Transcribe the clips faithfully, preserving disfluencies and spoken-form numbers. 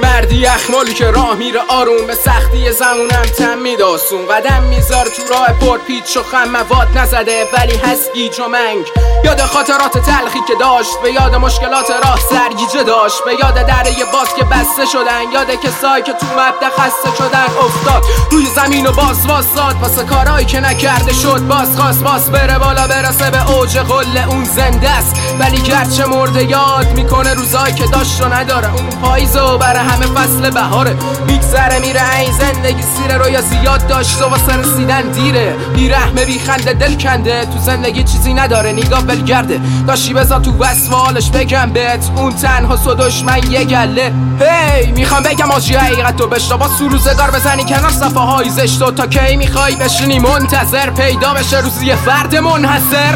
مردی یخمالی که راه میره آروم، به سختی زمونم تم میداسون. قدم میذار تو راه پر پیچ و خم، مواد نزده ولی هست گیج و منگ. یاد خاطرات تلخی که داشت، به یاد مشکلات راه سرگیجه داشت، به یاد دره باز که بسته شدن، یاد کسایی که تو مبدا خسته شدن. افتاد روی زمین و باز واساد واسه کارهایی که نکرده شد، باز خواست باز بره بالا برسه به اوج قله. اون زنده است ولی گرچه مرده یاد میکنه روزایی که داشت و نداره. اون پاییزه و برای همه فصل بهاره، میگذره میره این زندگی سیره رو یا زیاد داشت و واسه رسیدن دیره. بیرحمه بیخنده دل کنده، تو زندگی چیزی نداره نگاه ولگرده. داشتی بذار تو وصف حالش بگم بهت، اون تنها و دشمن یه گله. هی میخوام بگم آجی حقیقت رو بشتا، با سروزگار بزنی کنار صفحه های زشت. و تا کی میخوای بشینی منتظر پیدا بشه روزی یه فرد منحصر؟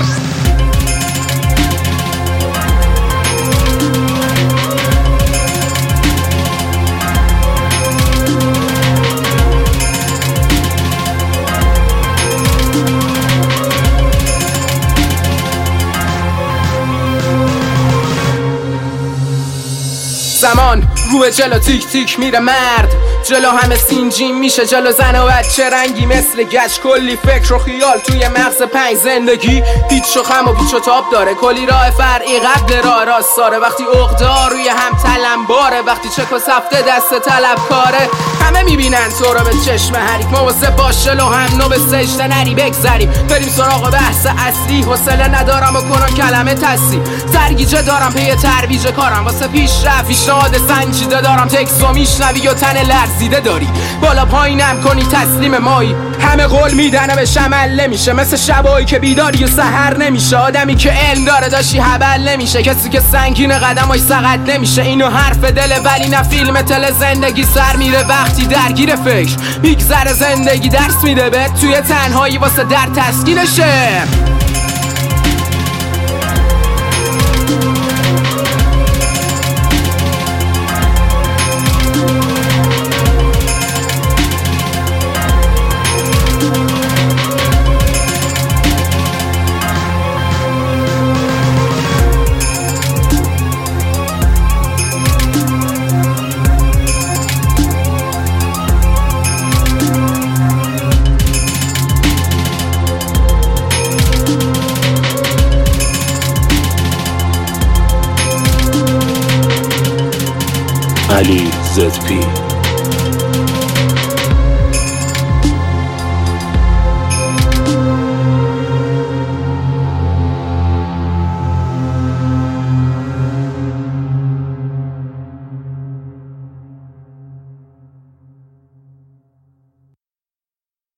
زمان رو به جلو تیک تیک میره مرد، جلو همه سینجین میشه، جلو زن و بچه رنگی مثل گچ. کلی فکر و خیال توی مغز پنج زندگی، پیچ و خم و پیچ و تاب داره. کلی راه فرعی قبل راه راست داره. وقتی عقده‌ها روی هم تلمباره، وقتی چک و سفته دست طلبکاره. همه میبینن تو رو به چشم حریف، ما واسه باشه لو هم نو به سجده نری بگذریم. بریم سراغ بحث اصلی، حوصله ندارم و کنم کلمه تصیح. سرگیجه دارم پی ترویج کارم، واسه پیشرفت پیشنهاد سنجیده دارم. تکسو میشنوی و تن لرزیده داری، بالا پایینم کنی تسلیم مایی. همه قول میدن و به شمل نمیشه، مثل شبایی که بیداری و سحر نمیشه. آدمی که علم داره داشتی حبل نمیشه، کسی که سنگین قدمای سقط نمیشه. اینو حرف دله ولی نه فیلم تل. زندگی سر میره وقتی درگیر فکر، میگذره زندگی درس میده به توی تنهایی واسه در تسکینشه. Ali Z P